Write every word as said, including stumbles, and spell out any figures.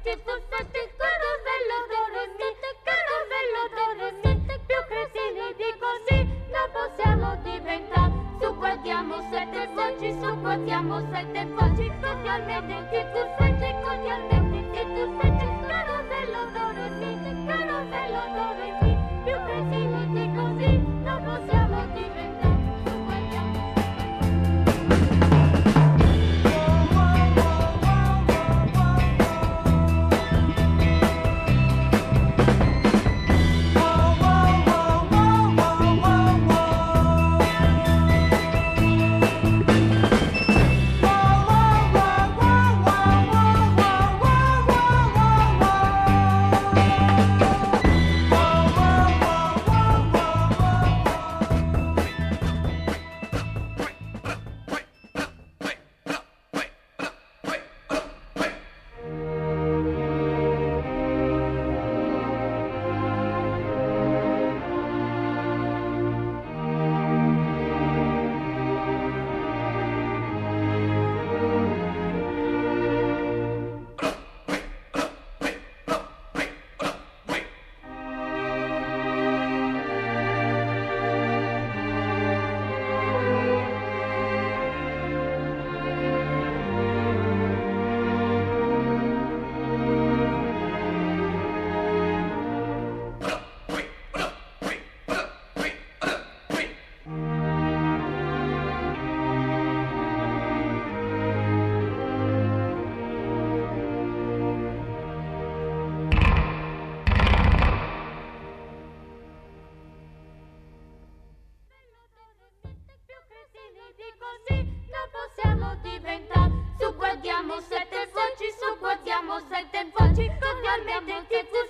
sette, caramello do re mi, caramello do re mi, più cretini di così non possiamo diventare. Su guardiamo sette voci, su guardiamo sette voci, cordialmente che tu fai, cordialmente che tu fai, caramello do re mi, caramello do re mi, più cretini di così non possiamo diventare. Su guardiamo di così non possiamo diventare. Su guardiamo sette voci, su guardiamo sette voci, cordialmente che tu